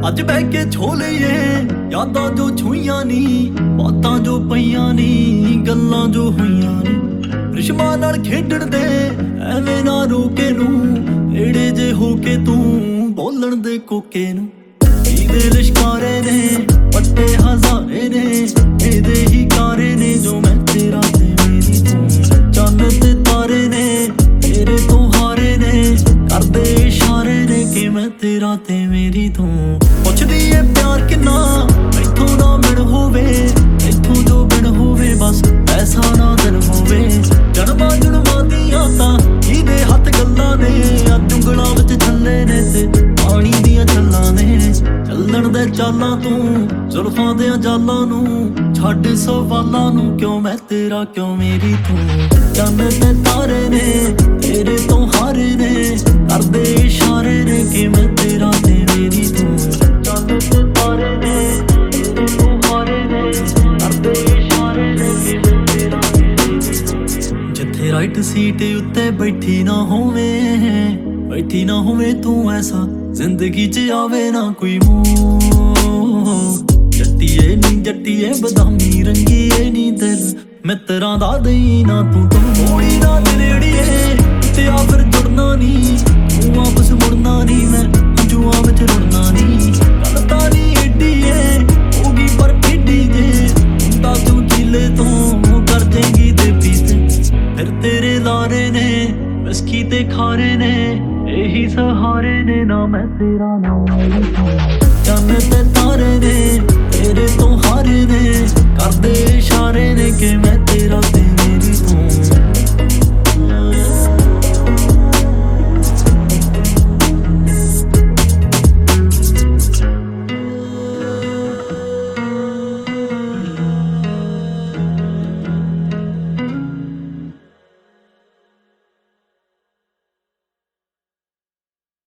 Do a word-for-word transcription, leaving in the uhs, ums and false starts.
ਅੱਜ ਬਹਿ ਕੇ ਛੋ ਲਈਏ ਯਾਦਾਂ ਜੋ ਛੂਈਆਂ ਨੀ, ਬਾਤਾਂ ਜੋ ਪਈਆਂ ਨੀ, ਗੱਲਾਂ ਜੋ ਹੋਈਆਂ ਨੀ। ਰਿਸ਼ਮਾਂ ਨਾਲ ਖੇਡਣ ਦੇ ਐਵੇਂ ਨਾ ਰੋਕੇ ਨੂੰ, ਏੜੇ ਜੇ ਹੋ ਕੇ ਤੂੰ ਬੋਲਣ ਦੇ ਕੋਕੇ ਨੂੰ। ਇਹਦੇ ਲਿਸ਼ਕਾਰੇ ਨੇ ਪੱਟੇ ਹਜ਼ਾਰੇ ਨੇ, ਇਹਦੇ ਹੀ ਕਾਰੇ ਨੇ ਜੋ ਮੈਂ ਤੇਰਾ ਤੇ ਮੇਰੀ ਤੂੰ। ਚੰਨ ਤੇ ਤਾਰੇ ਨੇ ਤੇਰੇ ਤੋਂ ਹਾਰੇ ਨੇ, ਕਰਦੇ ਇਸ਼ਾਰੇ ਨੇ ਕਿ ਮੈਂ ਤੇਰਾ ਤੇ ਮੇਰੀ ਤੂੰ। ਪੁੱਛਦੀ ਏ ਪਿਆਰ ਕਿੰਨਾ ਇੱਥੋਂ ਨਾ ਮਿਲ ਹੋਵੇ, ਇੱਥੋਂ ਜੋ ਬਿਨ ਹੋਵੇ ਬਸ ਐਸਾ ਨਾ ਦਿਨ ਹੋਵੇ। ਜਨਮਾਂ ਜਨਮਾਂ ਦੀਆਂ ਤਾਂ ਇਹਦੇ ਹੱਥ ਗੱਲਾਂ ਨੇ, ਅੱਜ ਉਂਗਲਾਂ ਵਿੱਚ ਛੱਲੇ ਨੇ ਤੇ ਪਾਣੀ ਦੀਆਂ ਛੱਲਾਂ ਨੇ। ਚੱਲਣ ਦੇ ਚਾਲਾਂ ਤੂੰ ਜ਼ੁਲਫਾਂ ਦੇ ਜਾਲਾਂ ਨੂੰ, ਛੱਡ ਸਵਾਲਾਂ ਨੂੰ ਕਿਉਂ ਮੈਂ ਤੇਰਾ ਕਿਉਂ ਮੇਰੀ ਤੂੰ। ਚੰਨ ਤੇ ਤਾਰੇ ਨੇ ਤੇਰੇ ਤੋਂ ਹਾਰੇ ਨੇ, ਕਰਦੇ ਇਸ਼ਾਰੇ ਨੇ ਕਿ ਮੈਂ ਤੇਰਾ ਤੇ ਮੇਰੀ ਤੂੰ। ਚੰਨ ਤੇ ਤਾਰੇ ਨੇ ਤੇਰੇ ਤੋਂ ਹਾਰੇ ਨੇ, ਕਰਦੇ ਇਸ਼ਾਰੇ ਨੇ ਕਿ ਮੈਂ ਤੇਰਾ ਤੇ ਮੇਰੀ ਤੂੰ। ਜਿੱਥੇ ਰਾਈਟ ਸੀਟ ਉੱਤੇ ਬੈਠੀ ਨਾ ਹੋਵੇ, ਬੈਠੀ ਨਾ ਹੋਵੇ ਤੂੰ, ਐਸਾ ਜ਼ਿੰਦਗੀ 'ਚ ਆਵੇ ਨਾ ਕੋਈ ਮੂੰਹ। ਜੱਟੀਏ ਨੀ ਜੱਟੀਏ ਬਦਾਮੀ ਰੰਗੀਏ ਨੀ ਦਿਲ, ਮਿੱਤਰਾਂ ਦਾ ਦਈ ਨਾ ਤੂੰ ਮੋੜੀ ਨਾ ਨੇੜੀਏ। ਤੇ ਆ ਫਿਰ ਜੁੜਨਾ ਨੀ ਤੂੰ ਵਾਪਸ ਮੁੜਨਾ ਨੀ, ਮੈਂ ਹੰਝੂਆਂ ਵਿੱਚ ਰੁੜਨਾ ਨੀ। ਗੱਲ ਤਾਂ ਨੀ ਏਡੀ ਏ ਹੋਗੀ ਪਰ ਏਡੀ ਜੇ, ਹੁੰਦਾ ਤੂੰ ਕਿਲੇ ਤੋਂ ਕਰ ਜੇਗੀ ਤੇ ਪੀਤੇ। ਫਿਰ ਤੇਰੇ ਲਾਰੇ ਨੇ ਵਿਸਕੀ ਤੇ ਖਾਰੇ ਨੇ, ਇਹੀ ਸਹਾਰੇ ਨੇ ਨਾ ਮੈਂ ਤੇਰਾ ਨਾ ਮੇਰੀ ਤੂੰ। ਚੰਨ ਤੇ ਤਾਰੇ ਨੇ ਤੇਰੇ ਤੋਂ ਹਾਰੇ ਨੇ, ਕਰਦੇ ਇਸ਼ਾਰੇ ਨੇ ਕਿ ਮੈਂ ਤੇਰਾ ਤੇ ਮੇਰੀ